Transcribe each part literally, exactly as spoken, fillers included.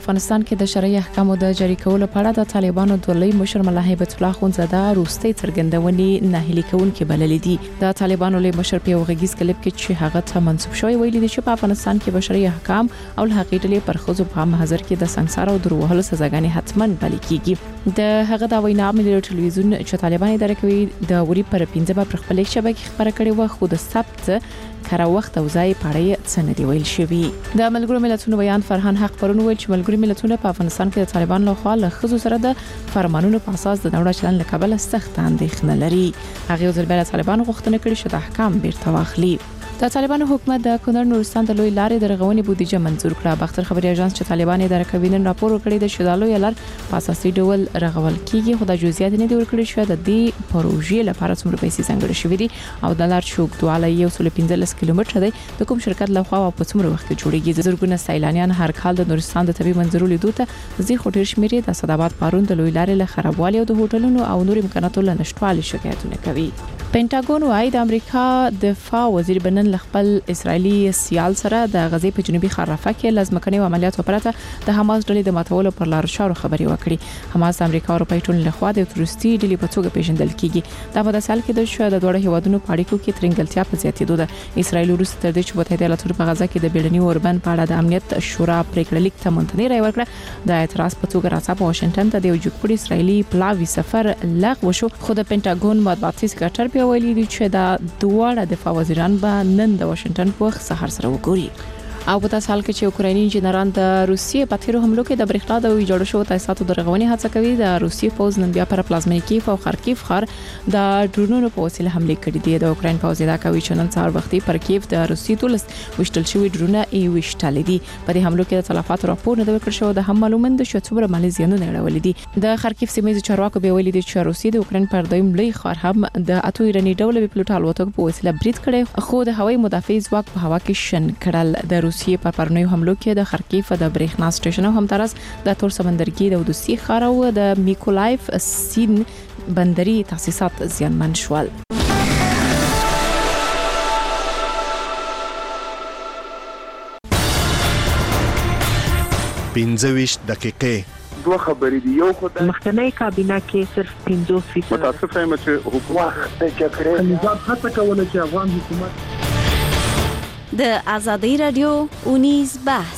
افغانستان کې د شرعي احکامو د جاری کولو په اړه د طالبانو د لوی مشر ملا هیبت الله خونزاده روستي څرګندونې ناهیلي کوونکې بللې دي. د طالبانو لوی مشر په غږیز کلیپ کې چې هغه ته منسوب شوی ویلي دي چې په افغانستان کې بشري احکام او الحقیقت لري پر خصوص په محضر کې د سنگسار او دروهلو سزاګانې حتمن پلي کیږي. د هغه د وینا ملي ټلویزیون چې طالبان اداره کوي د وری پر پنځه پر خپل شبکې خبره کړې و خو د سبت کار وخت او ځای پړې څنګه دی ویل شوی. د ملګرو ملتونو بیان فرهان حق پرون ویل چې ملګرو ملتونه په افغانستان کې د طالبان له خوا له خصوص سره د فرمانونو په اساس د نوړه چلن لکبل سخت اندېښنه لري. هغه ځل بل طالبان غوښتنه کړې چې د احکام بیرته واخلي. د طالبانو حکومت د کونړ نورستان د لوی لارې د رغونې بودیجه منزور کړه. باختر خبري اژانس چې طالبان اداره کوي نن راپور ورکړی د شدالو یلر په اساسي ډول رغول کیږي خو د جزئیات نه دی ورکړی شو د دې پروژې لپاره څومره پیسې ځانګړې شوې دي او د لار چوکدواله یو سل پنځلس کیلومتره دی د کوم شرکت لخوا په څومره وخت کې جوړیږي. زرګونه سیلانیان هر کال د نورستان د طبي منظرو لیدو ته زی خټیر شمیرې د اسداباد پارون د لوی لارې له خرابوالي او د هوټلونو او نور امکاناتو له نشټوالي شکایتونه کوي. پینټاګون وايي د امریکا دفاع وزیر بنن خپل اسرایلی سیال سره د غزې په جنوبي خار رفح کې لازمکني عملیاتو پرته د حماس ډلې د ماتولو پر لار شارو خبري وکړي. حماس امریکا او اروپای ټول له خوا د تروریستي ډلې په توګه پیژندل کیږي. دا په داسې حال کې د شو د دوه هیوادونو په اړیکو کې ترنګلتیا په زیاتېدو ده. اسرایل وروسته تر دې چې متحده ایالاتو په غزا کې د بیړني اوربند په اړه د امنیت شورا پریکړه لیک ته منتنی راي ورکړه. د اعتراض په توګه راځه په واشنگټن ته د یو جوړ اسرایلی پلاوی سفر لغوه شو. خو د پینټاګون مطبوعاتي سکرټر په ویلي دی چې دا دواړه دفاع وزیران به نن د واشنگټن په وخت سهار سره وګوري. او په تاسو حال کې چې اوکرایني انجنیران د روسیې په تیرو حملو کې د برېښنا د ویجاړ شو تاسیساتو د رغونې هڅه کوي. د روسیې پوز نن بیا پر پلازمینیکیف او خارکیف ښار د ډرونونو په وسیله حمله کړې دي. د اوکراین پوز دا کوي چې نن سهار وختي پر کیف د روسیې تولس وشتل شوی ډرونه ای وشتل دي. په دې حملو کې د تلفات راپور نه ورکړ شو. د هم معلومند شو څومره مالي زیانونه اړولې دي. د خارکیف سیمې چارواکو به ویلي دي چې روسیې د اوکراین پر دویم لوی ښار هم د اته ایراني ډول بپلوټ الوتکو په وسیله برید کړي خو د هوایي مدافع ځواک په هوا کې شن کړل. د روسیې پر پرنوي حملو کې د خارکیف د برېښنا سټیشن او همدارس د تور سمندرګي د اودوسی ښار او د میکولایف سین بندري تاسیسات زیانمن شول. پنځه ویشت دقیقې دوه خبرې دي. یو خدای مخکنی کابینه کې صرف پنځوس فیصد متاسف یم چې حکومت د جګړې نظام هڅه کوله چې افغان حکومت د آزادۍ رادیو اونیز بحث.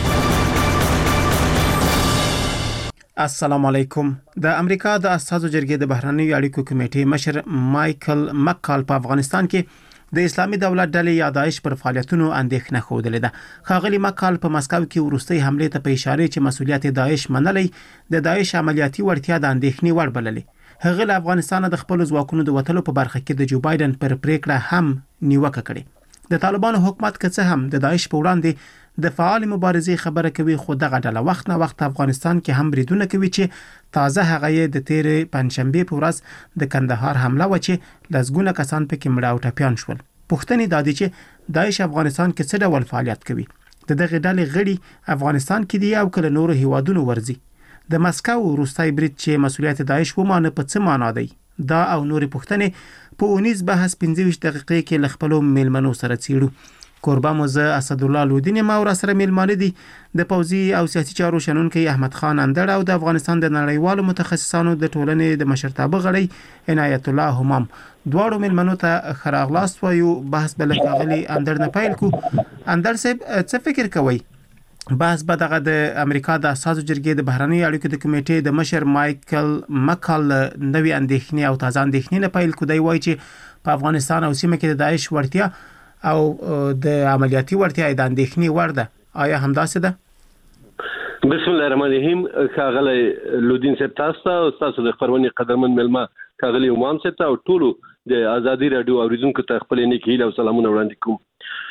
السلام علیکم. د امریکا د اساسو جرګې د بهرنیو اړیکو کمیټې مشر مایکل مکال په افغانستان کې د اسلامي دولت ډلې یا داعش پر فعالیتونو اندېښنه خوده ده. خاغلی مکال په مسکو کې ورستي حمله ته په اشاره چې مسؤلیت داعش منلې د داعش عملیاتي وړتیا د اندېښنې وړ بللې. هغه له افغانستان د خپل ځواکونو د وټلو په برخه کې د جو بایدن پر پریکړه هم نیوکه کړې. د طالبانو حکومت که څه هم د داعش په وړاندې د فعال مبارزې خبره کوي خو دغه ډله وخت نه وخت افغانستان کې هم بریدونه کوي چې تازه هغه د تیرې پنځشنبه په ورځ د کندهار حمله و چې لزګونه کسان پکې مړه او ټپيان شول. پښتنې د دې چې داعش افغانستان کې څه ډول فعالیت کوي. د دغه ډلې غړي افغانستان کې دی او کله نور هیوادونو ورزي. د مسکو روسي برید چې مسؤلیت داعش ومانه په څه معنا دی؟ دا او نور پښتنې په اونیز بحث پنځه ویشت دقیقې کې ل خپل میلمنو سره څیړو. قربا موزه اسد الله لودین ما ور سره میلمانه دي د پوزي او سیاسي چارو شنونکي احمد خان اندړ او د افغانستان د نړیوالو متخصصانو د ټولنې د مشرتابه غړي عنایت الله همام. دواړو میلمنو ته خراغلاست وایو. بحث بل غلي اندړ نه پایل کو. اندړ صاحب څه فکر کوي؟ بحث به دغه د امریکا د اساسو جرګې د بهرنیو اړیکو د کمیټې د مشر مایکل مکال نوې اندېښنې او تازه اندېښنې نه پایل کو. دی وایي چې په افغانستان او سیمه کې د داعش ورتیا او د عملیاتي ورتیا د اندېښنې وړ ده. آیا همداسې ده؟ بسم الله الرحمن الرحیم. خاغلی لودین صاحب تاسو ته تاسو د خبرونې قدرمن ملما خاغلی امام صاحب ته او ټولو د آزادۍ رادیو اوریدونکو ته خپل نیک هیله او سلامونه وړاندې کوم.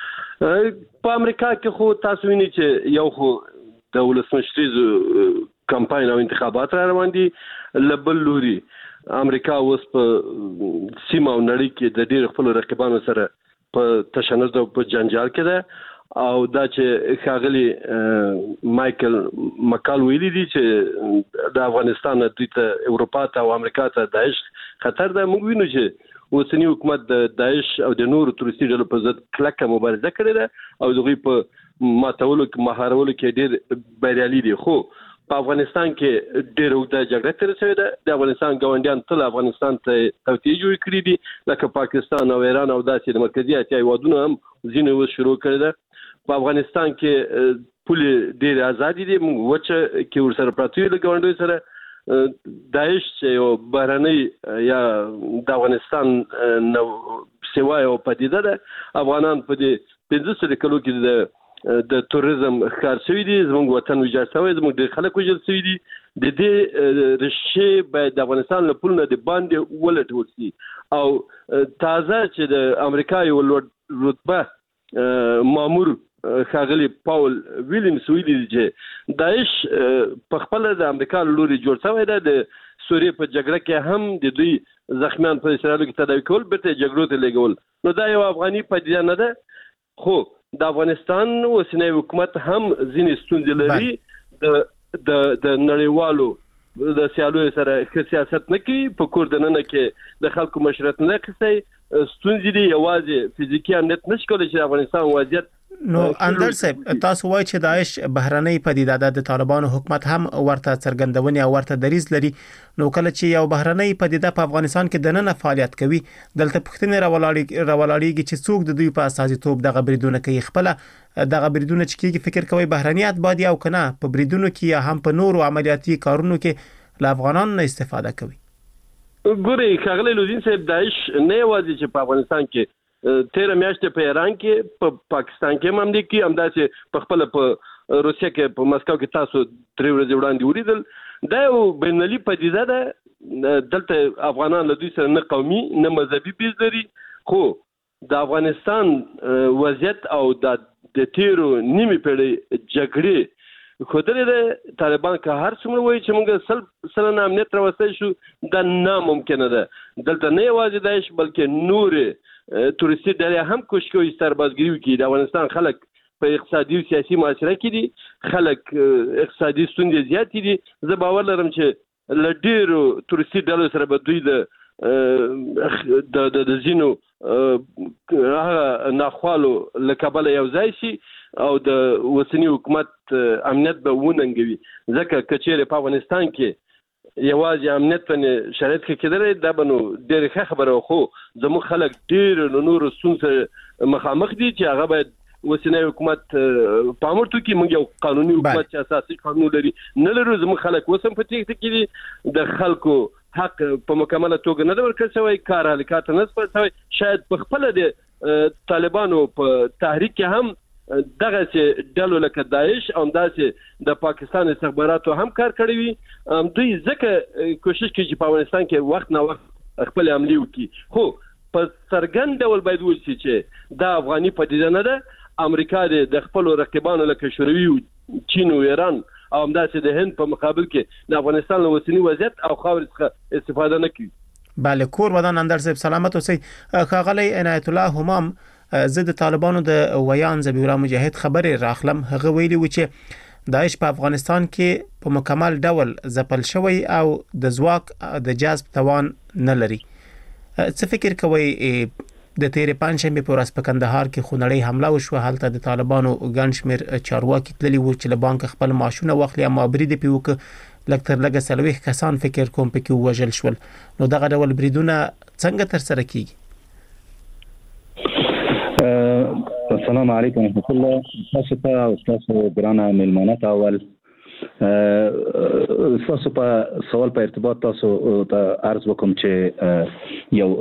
په امریکا کې خو تاسو وینئ چې یو خو د ولسمشریز کمپاین او انتخابات را روان دي. لبل لوري امریکا اوس په سیمه او نړۍ کې د ډېر خپل رقیبانو سره په تشنج او په جنجال کې ده او دا چې خاغلی مایکل مکال ویلي دي چې د افغانستان د اروپا ته او امریکا ته داعش خطر ده. موږ وینو چې اوسنی حکومت د داعش او د نورو تروریستي ډلو په ضد کلکه مبارزه کړې ده او دغه په ماتولو کې مهارولو کې ډېر بریالي دي. خو په افغانستان کې ډېر اوږده جګړه تېره شوې ده. د افغانستان ګاونډیان تل افغانستان ته توطیې جوړې کړې دي لکه پاکستان او ایران او داسې د مرکزي اسیا هېوادونه هم ځینې اوس شروع کړې ده. په افغانستان کې پولې ډېرې ازادې دي. موږ وچه کې ورسره پراته یو له ګاونډیو سره. داعش چې یو بهرنۍ یا د افغانستان نه سوا یو پدیده ده. افغانان په دې پنځه سلو کلو کې د د توریزم ښکار شوي دي. زموږ وطن ویجاړ شوی، زموږ ډېر خلک وژل شوي دي. د دې ریښې باید د افغانستان له پولو نه د باندې ولټول شي. او تازه چې د امریکا یو لوړ رتبه مامور ښاغلي پاول ویلیمز ویلي دي چې داعش په خپله د امریکا له لوري جوړ شوی ده. د سوریې په جګړه کې هم د دوی زخمیان په اسرائیلو کې تداوي کول، بیرته جګړو ته لېږول. نو دا یو افغاني پدیده نه ده. خو د افغانستان اوسنی حکومت هم ځینې ستونزې لري. د د د نړیوالو د سیالیو سره ښه سیاست نه کوي. په کور دننه کې د خلکو مشورت نه اخیستی. ستونزې دي یوازې فزیکي امنیت نشي کولی چې د افغانستان وضعیت. نو اندر صاحب تاسو وایي چې داعش بهرنۍ پدیده ده، د طالبانو حکومت هم ورته څرګندونې او ورته دریځ لري. نو کله چې یو بهرنۍ پدیده په افغانستان کې دننه فعالیت کوي، دلته پوښتنې راولاړي راولاړيږي چې څوک د دوی په استازیتوب دغه بریدونه کوي. خپل دغه بریدونه چې کیږي فکر کوي بهرني اتباع او کنه په بریدونو کې یا هم په نورو عملیاتي کارونو کې له افغانانو نه استفاده کوي. ګوري ښاغلی لودین صاحب، داعش نه یوازې چې په افغانستان کې تیره میاشتې په ایران کې، په پا پاکستان کې هم همدې کې همداسې په خپله په روسیه کې په مسکو کې تاسو درې ورځې وړاندې ولیدل. دا یو بینالمللي پدیده ده. دلته افغانان له دوی سره نه قومي نه مذهبي بیز لري. خو د افغانستان وضعیت او د د تیرو نیمې پیړۍ جګړې ښودلې ده. طالبان که هر څومره وایي چې موږ سل سلنه امنیت راوستی شو، دا ناممکنه ده. دلته نه یوازې داعش بلکې نورې تورستي ډلې هم کوشش کوي سربازګري وکړي. د افغانستان خلک په اقتصادي او سیاسي معاشره کې دي. خلک اقتصادي ستونزې زیاتې دي. زه باور لرم چې له ډېرو تورستي ډلو سره به دوی د د د ځینو هغه ناخوالو له کبله یو ځای شي او د اوسني حکومت امنیت به وننګوي. ځکه که چیرې په افغانستان کې یوازې امنیت باندې شرایط ښه کېدلی، دا به نو ډېرې ښه خبره. خو زموږ خلک ډېر له نورو ستونزو سره مخامخ دي چې هغه باید اوسنی حکومت پام ورته کړي. موږ یو قانوني حکومت چې اساسي قانون لري نه لرو. زموږ خلک اوس هم په تېښته کې دي. د خلکو حق په مکمله توګه نه ده ورکړل شوی. کار حرکات نه سپارل شوی. شاید په خپله د طالبانو په تحریک کې هم دغه چې ډلو لکه داعش او داسې د پاکستان استخباراتو هم کار کړی وي. دوی ځکه کوشش کوي چې په افغانستان کې وخت نه وخت خپل حملې وکړي. خو په څرګند ډول باید وشي چې دا افغاني پدیده نه ده. امریکا د خپلو رقیبانو لکه شوروي، چین او ایران او همداسې د هند په مقابل کې د افغانستان له اوسني وضعیت او خاورې څخه استفاده نه کوي. بله، کور ودان اندر صاحب سلامت اوسئ. ښاغلی عنایت الله همام، زه د طالبانو د ویان ذبیح الله مجاهد خبرې راخلم. هغه ویلي و چې داعش په افغانستان کې په مکمل ډول ځپل شوی او د ځواک د جذب توان نه لري. څه فکر کوئ د تیرې پنجشنبې په ورځ په کندهار کې خونړۍ حمله وشوه؟ هلته د طالبانو ګڼ شمېر چارواکي تللي وو چې له بانک خپل معاشونه واخلي، اما برید یې پرې وکړ. لږ تر لږه څلوېښت کسان فکر کوم پکې ووژل شول. نو دغه ډول بریدونه څنګه ترسره کیږي؟ السلام علیکم ورحمۃ اللہ. تاسو ته او تاسو ګرانه مېلمانه ته اول تاسو په سوال په ارتباط تاسو ته عرض وکم چې یو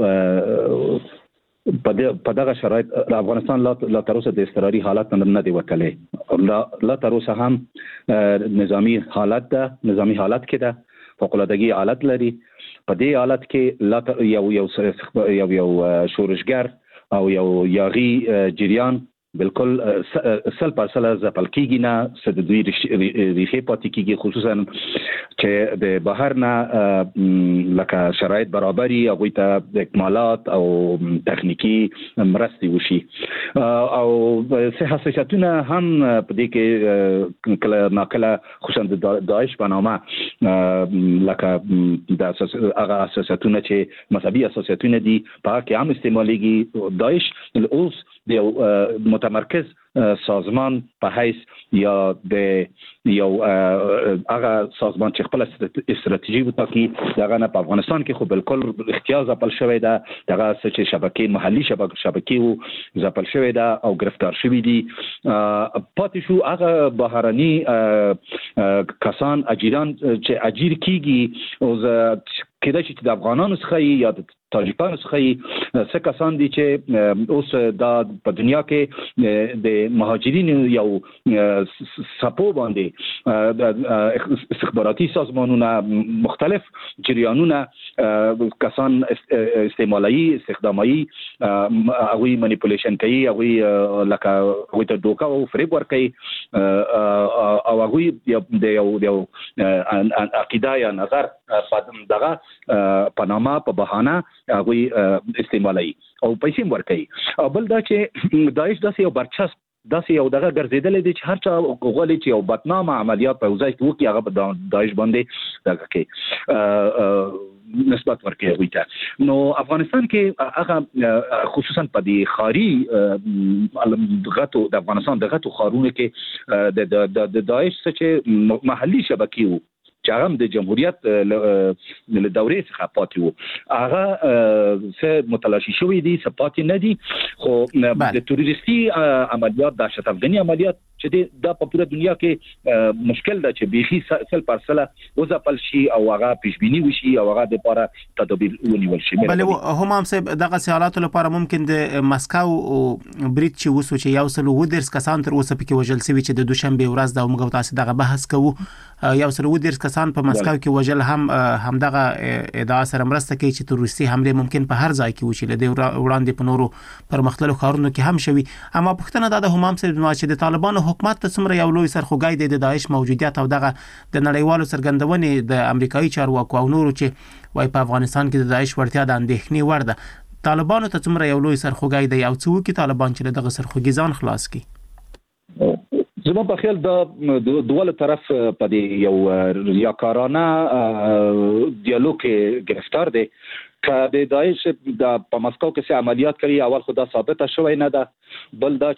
په دغه شرایط افغانستان لا تر اوسه د اضطراري حالت نه دی وتلی. لا تر اوسه هم نظامی حالت ده، نظامی حالت کې ده، فوق العادګي حالت لري. په دې حالت کې یو یو یو یو شورشګر او یو یاغي جریان بالکل سل پر سل ځپل کېږي نه. څه د دوی ریښې پاتې کېږي، خصوصا چې د بهر نه لکه شرایط برابري هغوی ته اکمالات او تخنیکي مرستې وشي. او څه حساسیتونه هم په دې کې کله ناکله خصوصا د داعش په نامه لکه د هغه حساسیتونه چې مذهبي حساسیتونه دي په هغه کې هم استعمالیږي. داعش اوس د متمرکز سازمان په حیث یا د یو هغه سازمان چې خپل استراتیژي وټاکي دغه نه په افغانستان کې خو بالکل اختیار ځپل شوی ده دغه چې شبکې محلي شبکې وو ځپل شوی ده او گرفتار شوی دي پاتې شو هغه بهرني کسان اجیران چې اجیر کیږي او کله چې د افغانانو څخه یا د تاجکانو څخه څه کسان دي چې اوس د په دنیا کې د مهاجرین یو سپو باندې استخباراتي سازمانونه مختلف جریانونه کسان استعمالي استخدامي هغه منیپولیشن کوي هغه لکه هغه ته دوکا او فریب ور کوي او هغه د یو عقیده یا نظر دغه پاناما په بهانه هغه استعمالي او پیسې ورکړي بل دا چې داعش داسې یو برچسپ داسې یو دغه ګرځیدل دي چې هر چا غوړي چې یو بدنامه عملیات په ځای کې وکړي هغه په داعش باندې دغه کې نسبت ورکړي وي ته نو افغانستان کې هغه خصوصا په دي خاري غټو د افغانستان د غټو خارونو کې د د داعش چې محلي شبکې وو چې هغه د جمهوریت له دورې څخه پاتې وو هغه څه متلاشي شوی دي څه پاتې نه دي خو د تروریستي عملیات د دهشت افغاني عملیات چې د په ټوله دنیا کې مشکل ده چې بيخي سل پرسله وځپل شي او هغه پیشبینی وشي او هغه د لپاره تدابیر ونیول شي بلې هم هم سه دغه سیالاتو لپاره ممکن د مسکو بریټ چې وسو چې یو سل ودرس کسان تر اوسه پکې وجل سوي چې د دوشنبه ورځ د موږ تاسو دغه بحث کوو یو سل ودرس کسان په مسکو کې وجل هم هم دغه ادعا سره مرسته کوي چې تروریستي حمله ممکن په هر ځای کې وشي لدی وړاندې په نورو پر مختلفو ښارونو کې هم شوي اما پښتنه د هم هم سه چې د طالبانو حکومت ته څومره یو لوی سرخوږی دی د داعش موجودیت او دغه د نړیوالو څرګندونې د امریکایي چارواکو او نورو چې وای په افغانستان کې د داعش ورتیا د اندېښنې وړ ده طالبانو ته څومره یو لوی سرخوږی دی او څو کې طالبان چې دغه سرخوږی ځان خلاص کړي زما په خیال د دوله طرف په دې یو ریاکارانه دیالوګ کې گرفتار دي که د داعش د په مسکو کې څه عملیات کوي اول خو دا ثابته شوی نه ده بل دا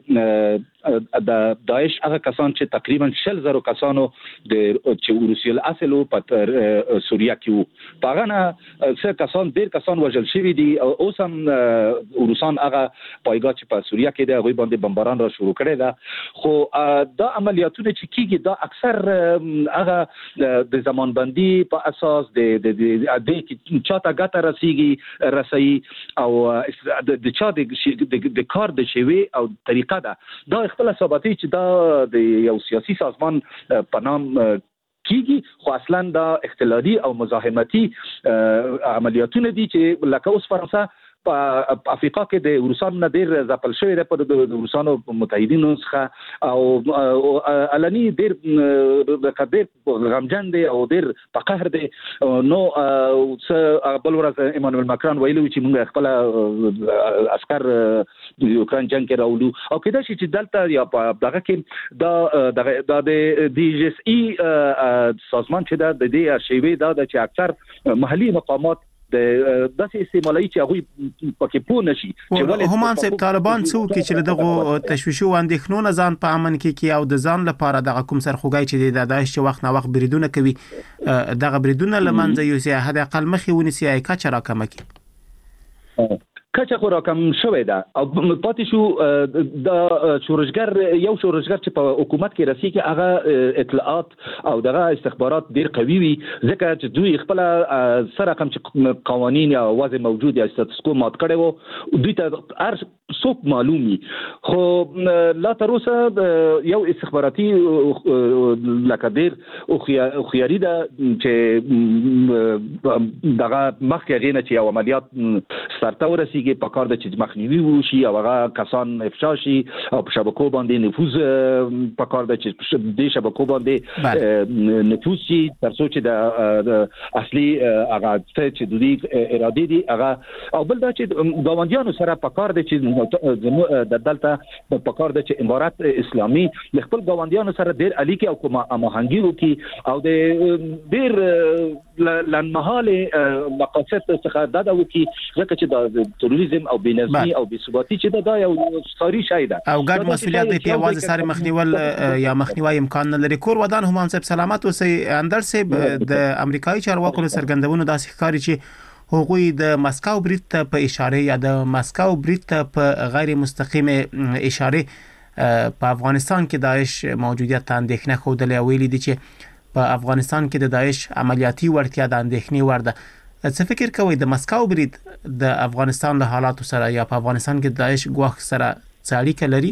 چې د داعش هغه کسان چې تقریبا شل زره کسانو د چې روسیل اصل په سوریه کې وو هغه نه څه کسان ډیر کسان وژل شوی دي اوس هم روسان هغه پایګاه چې په سوریه کې د غوي باندې بمباران را شروع کړي ده خو دا عملیاتونه چې کیږي دا اکثر هغه د زمانبندي په اساس د د د چاته ګټه رسیږي رسي او د چا د کار د شوی او طریقه ده دا خپل ثابتي چې دا د یو سیاسي سازمان په نام کیږي خو اصلا دا اختلالي او مزاحمتي عملیاتونه دي چې لکه اوس فرانسه په افریقا کې د روسانو نه ډیر ځپل شوی دی په د روسانو متحدینو څخه او علني ډیر د کډیر غمجن دی او ډیر په قهر دی نو بل ورځ ایمانوئل ماکرون ویلو چې موږ خپل عسكر د یوکرين جنگ کې راولو او کله چې دلته یا دغه کې د د دی جی اس ای سازمان چې د دې شیوه دا چې اکثر محلي مقامات د داسې استعمالي چې هغه پکې پوه نشي چې هم هم سه طالبان څو کې چې دغه تشویشو اندېښنو ځان په امن کې کې او د ځان لپاره دغه کوم سرخوږی چې د داعش وخت نه وخت بریدونه کوي دغه بریدونه لمنځه یو سي حد اقل مخې ونیسي اي کا چر راکمه کی کچه خو راکم شوی ده او پاتې شو د شورشګر یو شورشګر چې په حکومت کې رسیږي هغه اطلاعات او دغه استخبارات ډیر قوي وي ځکه چې دوی خپل سره کوم چې قوانين یا وضع موجود یا ستاتس کو مات کړي وو دوی ته هر څوک معلومي خو لا تر اوسه یو استخباراتي لکه ډیر او خياري ده چې دغه مخکې غینه چې عملیات ستارته ورسیږي کې په کار د چې مخنیوي وشي او هغه کسان افشا شي او په شبکو باندې نفوذ په کار د چې د شبکو باندې نفوذ شي تر څو چې د اصلي هغه چې د دې اراده دي هغه او بل دا چې ګاونډیانو سره په کار د چې نو د دلته په کار د چې امارات اسلامي خپل ګاونډیانو سره ډیر اړیکې او کومه هماهنګي وکړي او د ډیر لنمحاله مقاصد څخه دا د وکړي ځکه چې د تروریزم او بېنظمي او بېثباتي چې دا یو ستاري شای ده او ګډ مسولیت دی په واځ سره مخنیول یا مخنیوي امکان نه لري. کور ودان هم صاحب سلامت اوسئ. اندر صاحب د امریکایي چارواکو سرګندونو داسې ښکاري چې هغوی د مسکو برید ته په اشاره یا د مسکو برید ته په غیر مستقیم اشاره په افغانستان کې داعش موجودیت ته اندېښنه خوده ویلي دي چې په افغانستان کې د داعش عملیاتي وړتیا د اندېښنې وړ ده. څه فکر کوئ د مسکو برید د افغانستان له حالاتو سره یا په افغانستان کې د داعش ګواښ سره څه اړیکه لري؟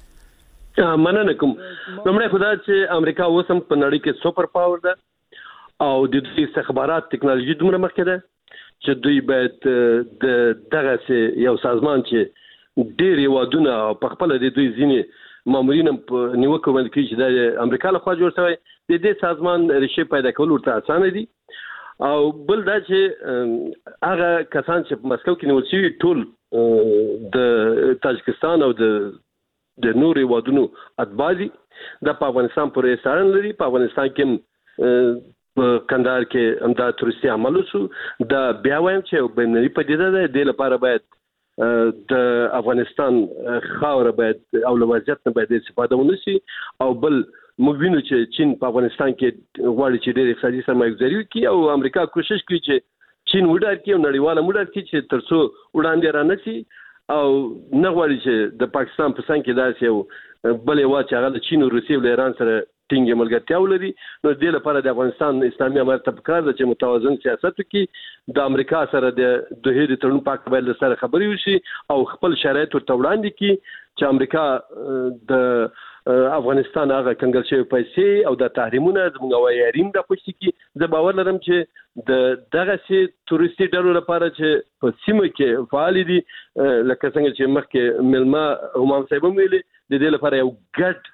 مننه کوم. لومړی خو دا چې امریکا اوس هم په نړۍ کې سوپر پاور ده او د دوی استخبارات ټکنالوژي دومره مخکې ده چې دوی باید د دغه یو سازمان چې ډېر هیوادونه په خپل د دوی ځینې مامورین په نیوکه باندې کوي چې د امریکا لخوا جوړ شوی د دې سازمان ریښې پیدا کول ورته اسانه دي. او بل دا چې هغه کسان چې په مسکو کې نیول شوي ټول د تاجکستان او د د نور هیوادونو اتباع دي. د په افغانستان پورې سارن لري. په افغانستان کې په کندهار کې همدا تروریستي عمل وشو. دا بیا وایم چې بینالمللي پدیده ده. د لپاره باید د افغانستان خاوره باید او له وضعیت نه باید استفاده ونشي. او بل موږ وینو چې چین په افغانستان کې غواړي چې ډېر اقتصادي سرمایه‌ګذاري وکړي او امریکا کوشش کوي چې چین وډار کړي او نړیواله وډار کړي چې ترڅو وړاندې رانشي او نه غواړي چې د پاکستان په څنګ کې داسې یو بل هېواد چې هغه د چین او روسیې له ایران سره ټینګه ملګرتیا ولري. نو د دې لپاره د افغانستان اسلامي امارت ته پکار ده چې متوازن سیاست وکړي. د امریکا سره د دوحې د تړون په اړه باید سره خبرې وشي او خپل شرایط ورته وړاندې کړي چې امریکا د افغانستان هغه کنګل شوی پیسې او د تحریمونه زموږ هوایي حریم د خوشي کړي. زه باور لرم چې د دغه سي تورستي ډلو لپاره چې په سیمه کې فعال دي لکه څنګه چې مخکې ملما همام صاحب ویلي د دې لپاره یو ګډ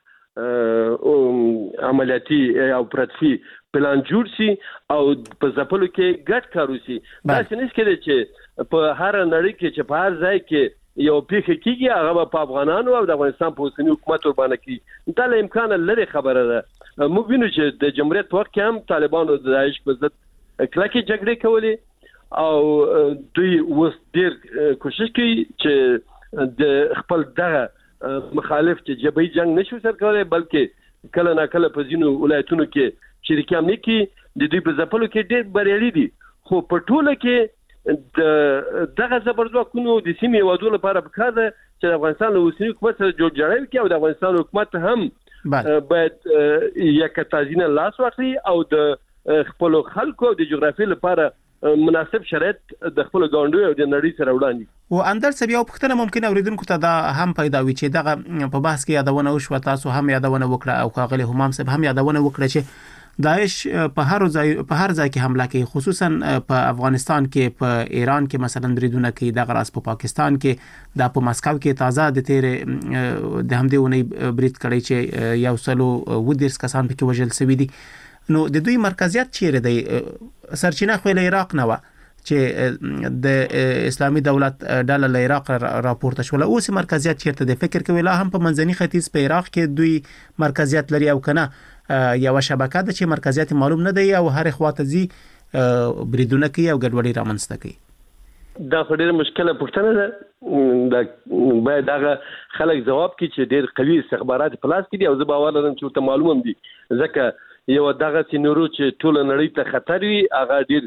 عملیاتي او پراتفي پلان جوړ شي او په ځپلو کې ګډ کار وشي. دا څه نشي کېدای چې په هر نړۍ کې چې په هر ځای کې یو پیښه کیږي هغه په افغانانو او د افغانستان په اوسنی حکومت ورباندې کوي. دا له امکان لري خبره ده. موږ وینو چې د جمهوریت وخت کې هم طالبانو د داعش په ضد کلکې جګړې کولې او دوی اوس ډېر کوشش کوي چې د خپل دغه مخالف چې جبهي جنگ نشو سر کولای بلکې کله نه کله په ځینو ولایتونو کې شریکان نه کی د دوی په ځپلو کې ډېر بریالي دي. خو په ټوله کې د دغه زبردستونو د سیمې هیوادونو لپاره پکار ده چې د افغانستان له اوسني حکومت سره جوړ جاړی وکړي او د افغانستان حکومت هم باید یک تازینه لاس واخلي او د خپل خلکو د جغرافیې لپاره مناسب شرایط د خپل ګاونډي او د نړۍ سره وړاندې. او اندر څه بیا پختنه ممکن اوریدونکو ته دا هم پیدا وي چې دغه په بحث کې یادونه وشو تاسو هم یادونه وکړه او خاغلی همام صاحب هم یادونه وکړه چې داعش په هر ځای په هر ځای کې حمله کوي خصوصا په افغانستان کې په ایران کې مثلا بریدونه کوي د غراس په پاکستان کې د په مسکو کې تازه د تیر د همدې ونی برید کړی چې یو سلو ودیرس کسان پکې وژل شوی دي. نو د دوی مرکزیت چیرې دی؟ سرچینه خو له عراق نه و چې د اسلامي دولت ډله له عراق راپورته شول. اوس مرکزیت چیرته دی؟ فکر کوي لا هم په منځني ختیځ په عراق کې دوی مرکزیت لري او کنه یو شبکه ده چې مرکزیت معلوم نه دی او هر خواته زی بریدونه کوي او ګډوډي رامنځته کوي. دا ډېر مشکله پوښتنه ده. دا باید هغه خلک جواب کړي چې ډېر قوي استخبارات په لاس کې دي او زه باور لرم چې ورته معلوم دي ځکه یو دغه سينورو چې ټول نړۍ ته خطر وي هغه ډېر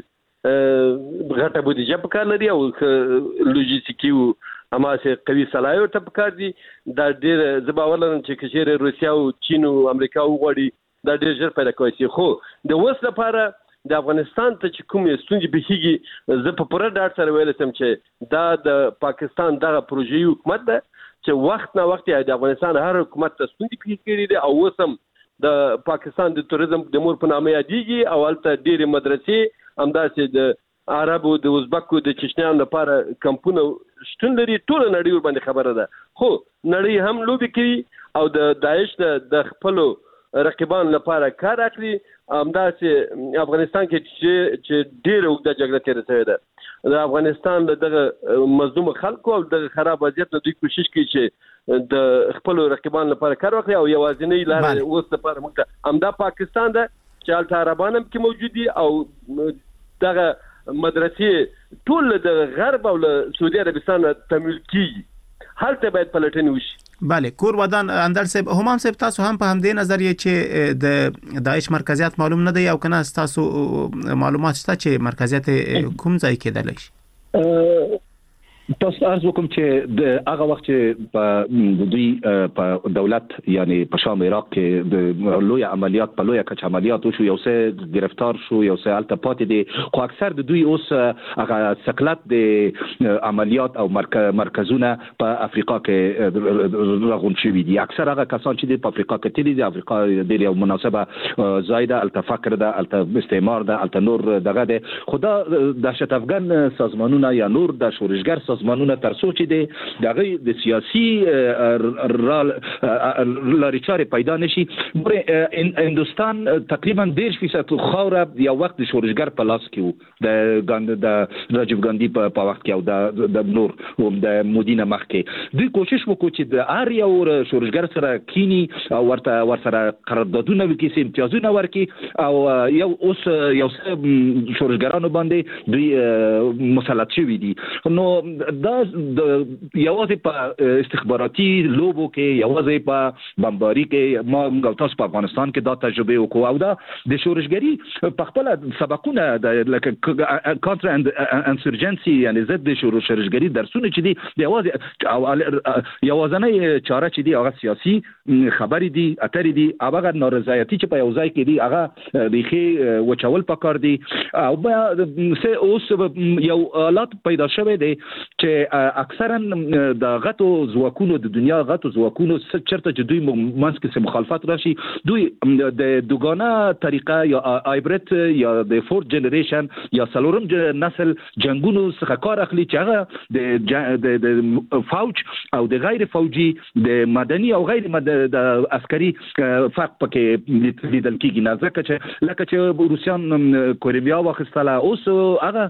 غټه بودیجه په کار لري او لوجستیکي او اماسه قوي صلاحیت په کار دي. دا ډېر زه باور لرم چې کشیر روسیا او چین او امریکا وغواړي دا ډېر ژر پیدا کوي. خو د اوس لپاره د افغانستان ته چې کوم ستونزې بهيږي زه په پوره ډاډ سره ویل سم چې دا د پاکستان دغه پروژې حکومت ده چې وخت نه وخت د افغانستان هر حکومت ته ستونزې پیښ کړي دي او وسم د پاکستان د توریزم د مور په نامه یادېږي او هلته ډېرې مدرسې همداسې د عربو د ازبکو د چشنیانو لپاره کمپونه شتون لري. ټول نړۍ ورباندې خبره ده. خو نړۍ هم لوبي کوي او د داعش د خپلو رقیبانو لپاره کار اخلي. همداسې افغانستان کې چې ډېره اوږده جګړه تېره شوې ده د افغانستان دغه مظلوم خلکو او د خراب وضعیت نه دوی کوشش کوي چې د خپل رقیبان لپاره کار وکړي او یوازینی لار اوس لپاره موږ ته همدا پاکستان ده چې الته عربان هم کې موجود دي او دغه مدرسې ټول د غرب او له سعودي عربستان تمویل کیږي هلته باید پلټنې وشي. بله کور ودان اندر صاحب همام صاحب تاسو هم په همدې نظریه چې د داعش مرکزیت معلوم نه دی او کنه تاسو معلومات شته چې مرکزیت کوم ځای کې کېدلی شي؟ تاسو ارزو کوم چې د هغه وخت چې په دوی په دولت یعنی په شام عراق کې د لوی عملیات په لوی کچ عملیات شو یو څه گرفتار شو یو څه الته پاتې دي خو اکثر د دوی اوس هغه سکلت د عملیات او مرکزونه په افریقا کې راغون شوی دي اکثر هغه کسان چې په افریقا کې تللی دي افریقا د یو مناسبه زایده الته فقر ده الته استعمار ده الته نور دغه ده خدا دهشت افغان سازمانونه یا نور د شورشګر سازمانونه تر څو چې د دغه د سیاسي لارې چارې پیدا نشي هندستان تقریبا ډیر فیصد خوره یو وخت د شورشګر په لاس کې وو د ګاند د راجیو ګاندی په وخت کې او د نور هم د مودینه مخ کې دوی کوشش وکړي چې د ار یو شورشګر سره کینی او ورته ورسره قراردادونه وکړي امتیازونه ورکړي او یو اوس یو شورشګرانو باندې دوی مسلط شوي دي نو دا د یوازې په استخباراتي لوبو کې یوازې په بمباري کې ما موږ تاسو په افغانستان کې دا تجربه وکړو او دا د شورشګری په خپل سبقونه د لکه کانتر انسرجنسي یعنی ضد د شورشګری درسونه چې دي یوازې یوازنۍ چاره چې دي هغه سیاسي خبرې دي اترې دي هغه نارضایتي چې په یو ځای کې دي هغه ریخي وچول پکار دي او اوس یو حالت پیدا شوه دی چې اکثرا د غټو ځواکونو د دنیا غټو ځواکونو چرته چې دوی منځ کې مخالفت راشي دوی د دوګانه طریقه یا هایبرید یا د فورث جنریشن یا سلورم نسل جنگونو څخه کار اخلي چې هغه د فوج او د غیر فوجي د مدني او غیر د عسکري فرق پکې لیدل کیږي نه ځکه چې لکه چې روسیان کوریا واخیستله اوس هغه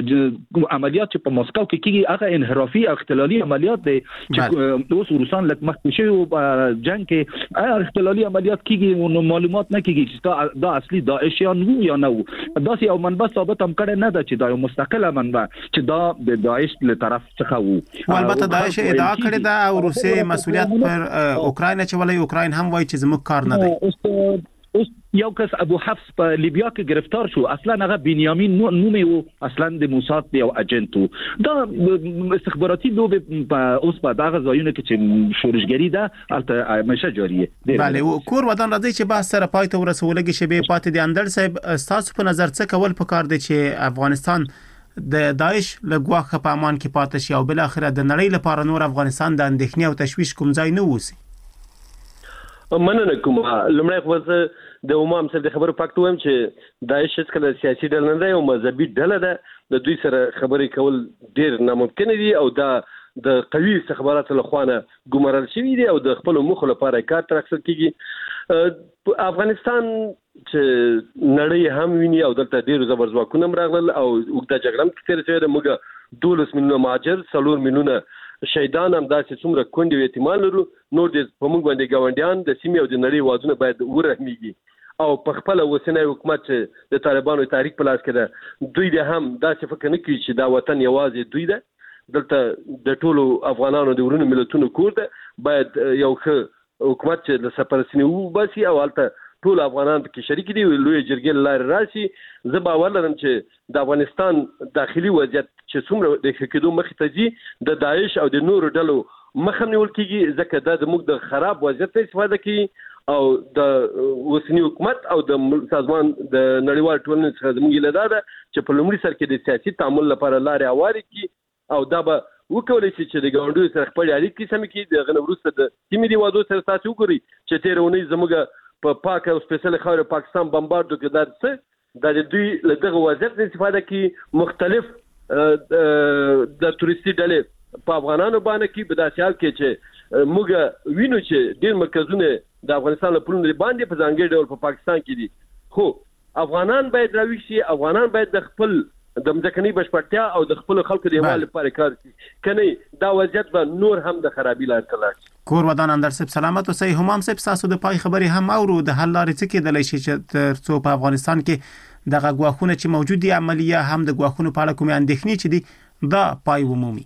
عملیات چې په مسکو کې کیږي هغه انحرافي اختلالي عملیات دي چې اوس روسان لکه مخکې شوی په جنگ کې هغه اختلالي عملیات کیږي نو معلومات نه کیږي چې دا اصلي داعشیان وو یا نه وو دا یو منبع ثابت هم کړي نه ده چې دا یو مستقله منبع چې دا د داعش له طرف څخه وو البته داعش ادعا کړې ده او روسي مسؤلیت پر اوکراین چې ولې اوکراین هم وایي چې زموږ کار نه دی اوس یو کس ابو حفص په لیبیا کې گرفتار شو اصلا هغه بنیامین نومي وو اصلا د موساد یو اجنټ وو دا استخباراتي لوب په اوس په دغه ځایونه کې چې شورشګری ده البته همیشه جاری دی بله کور ودان راځي چې بحث سره پای ته ورسولګي شی به پاتې دي اندر صاحب تاسو په نظر څه کول پکار دي چې افغانستان د داعش لګواخه په امان کې پاتې شي او بل اخره د نړۍ لپاره نور افغانستان د اندېښنې او تشويش کوم ځای نه وسی مننه کوم لمړی خو د امام سره د خبرو پکټ وایم چې داعش څخه سیاسي ډله نه دی او مذهبي ډله ده د دوی سره خبرې کول ډیر ناممکن دي او دا د قوي استخباراتو لخوانه ګمارل شوی دی او د خپل مخ لپاره کار تر اخر کیږي افغانستان چې نړۍ هم ویني او دلته ډیر زبر ځواکونه راغلل او وګړه جګړه تیر شوی د موږ دولس میلیونه مهاجر څلور میلیونه شهیدان هم داسې څومره کونډې او یتیمان لرو نور د په موږ باندې ګاونډیان د سیمې او د نړۍ وازونه باید ورحمیږي او په خپل اوسنۍ حکومت چې د طالبانو تحریک په لاس کې ده دوی د هم داسې فکر نه کوي چې دا وطن یوازې دوی ده دلته د ټولو افغانانو د ورونو ملتونو کور ده باید یو ښه حکومت چې د سپارښتنې وباسي او هلته ټول افغانان کې شریک دي لوی جرګې لارې راشي زه باور لرم چې د افغانستان داخلي وضعیت چې څومره د کېدو مخې ته ځي د داعش او د نورو ډلو مخه نیول کېږي ځکه دا د موږ د خراب وضعیت استفاده کوي او د اوسنی حکومت او د سازمان د نړیوال ټولنې څخه زموږ له ده چې په لومړي سر کې د سیاسي تعامل لپاره لارې هوارې کړي او دا به وکولای شي چې د ګاونډیو سره خپل اړیکې سمې کړي د هغه وروسته د سیمې د وادو سره تاسو وګورئ چې تېره اونۍ زموږ په پاک او سپیشل خاور پاکستان بمباردو کې دا څه د دوی له دغه وضعیت استفاده کوي مختلف د توريستي ډلې په افغانانو باندې کې په داسې حال کې چې موږ وینو چې ډېر مرکزونه د افغانستان له پلونو باندې په ځانګړي ډول په پاکستان کې دي خو افغانان باید راوي شي افغانان باید د خپل د مځکني بشپړتیا او د خپل خلکو د یووالي لپاره کار کوي کني دا وضعیت به نور هم د خرابي لار ته لاړ کور ودان اندر سب سلامت اوسئ. همام سب تاسو د پای خبري هم اورو د حل لارې څه کېدلی شي چې تر څو په افغانستان کې دغه غواخونه چې موجود دي عملیه هم د غواخونو په اړه کومې اندېښنې چې دي دا پای ومومي.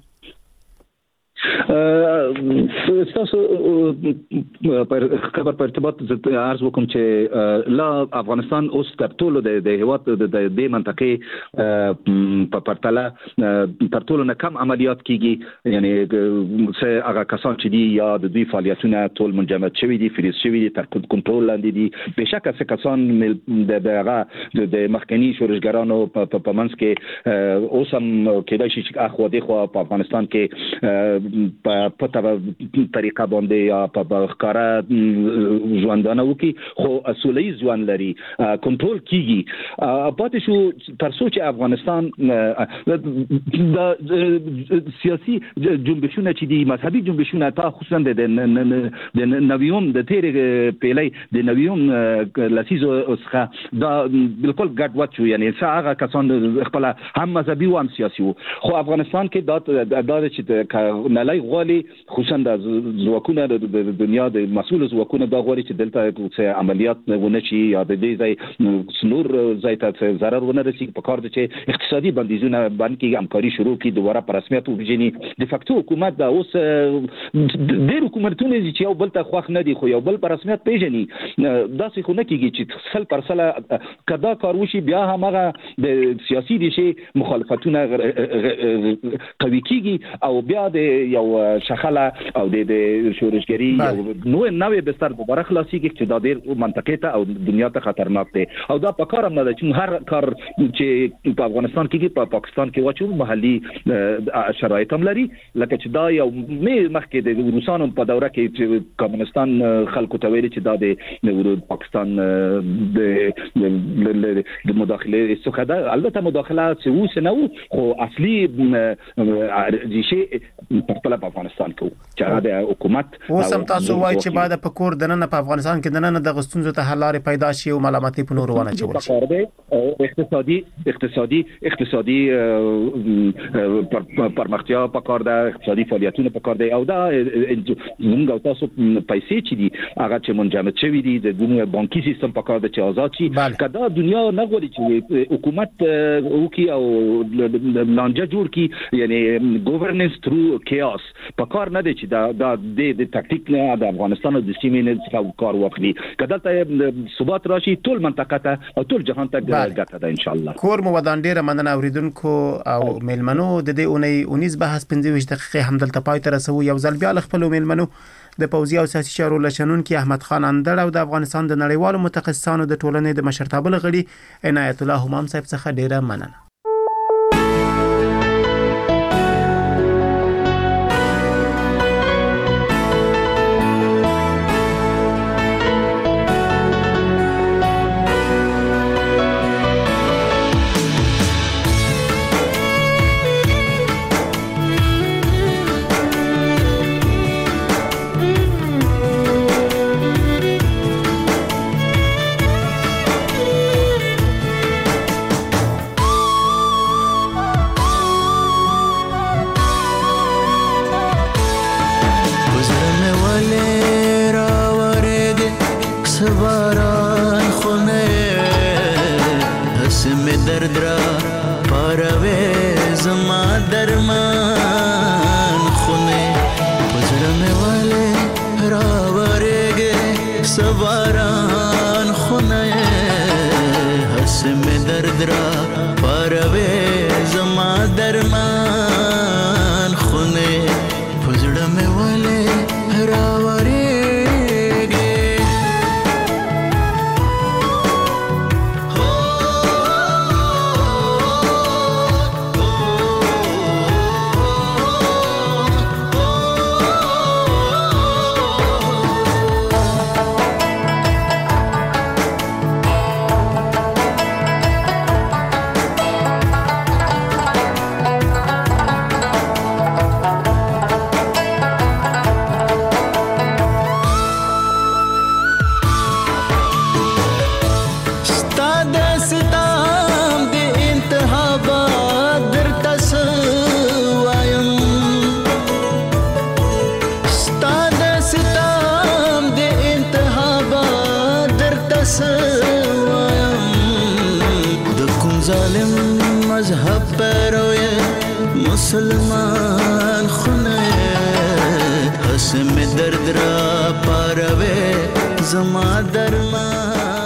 تاسو پر خبر پر ارتباط عرض وکم چې لا افغانستان اوس تر ټولو د د هیواد د د منطقې په پرتله تر ټولو نه کم عملیات کیږي یعنی څه هغه کسان چې دي یا د دوی فعالیتونه ټول منجمد شوی دي فریز شوی دي تر کنټرول لاندې دي بهشکه څه کسان د دغه د مخکنی شورشګرانو په منځ کې اوس هم کېدای شي چې اخو د خو په افغانستان کې په پټه طریقه باندې یا په ښکارا ژوندانه وکي خو اصولي ځوان لري کنټرول کیږي پاتې شو تر څو چې افغانستان د سیاسي جنبشونه چې دي مذهبي جنبشونه تا خصوصا د د نویوم د تیر پیلې د نویوم لسیزو څخه دا بالکل ګډ وډ شو یعنی هغه کسان خپل هم مذهبي او هم سیاسي خو افغانستان کې دا د چې نلای غوالي خصوصا د ځواکونو د دنیا د مسؤل ځواکونو دا غوړي چې دلته څه عملیات ونه شي یا د دې ځای نور ځای ته ضرر ونه رسي په کار د چې اقتصادي بندیزونه باندې همکاري شروع کی دوباره پر رسمیت وبجني د فاکتو حکومت دا اوس د حکومتونو چې یو بل ته خوښ نه دي خو یو بل پر رسمیت پیژني دا څه خو نه کیږي چې سل پر سل کدا کار وشي بیا همغه د سیاسي دي شي مخالفتونه قوي کیږي او بیا د یو شخله او د شورشګری یو نو نوې بستر دوباره خلاصيږي چې دا ډېر منطقه ته او دنیا ته خطرناک دی او دا په کار هم نه ده چې هر کار چې په افغانستان کې په پاکستان کې واچو محلي شرایط هم لري لکه چې دا یو مخکې د روسانو په دوره کې چې کمونستان خلکو ته ویل چې دا د پاکستان د مداخله څخه ده البته مداخله څه و نه خو اصلي ریشه په خپل په افغانستان کې چې د حکومت اوس هم تاسو وایي چې بعد په کور دننه په افغانستان کې دننه د غستونزو ته حل لارې پیدا شي او ملامتي په نور ونه چول شي اقتصادي اقتصادي اقتصادي پرمختیا په کار ده اقتصادي فعالیتونه په کار ده او دا موږ تاسو پیسې چې دي هغه چې منجمد شوی دي د دنیا بانکي سیستم په کار ده چې آزاد شي کدا دنیا نه غواړي چې حکومت وکي او لانجه جوړ کی یعنی ګورننس تھرو کیاس په کار نه دی چې دا د د تکتیک نه د افغانستان د سیمې نه څخه کار واخلي کله ته ثبات راشي ټول منطقه ته او ټول جهان ته ګټه ده ان شاء الله. کور مو ودان ډیره مننه اوریدونکو او میلمنو د دې اونۍ اونیز بحث پنځه ویشت دقیقې هم دلته پای ته رسو یو ځل بیا خپل میلمنو د پوځي او سیاسي چارو لشنون کې احمد خان اندړ او د افغانستان د نړیوالو متخصصانو د ټولنې د مشرتابه غړي عنایت الله همام صاحب څخه ډیره مننه. ستاد ستام د انتها ظالم مذهب پیروی مسلمان خونه حسم درد را پاروے زما درمان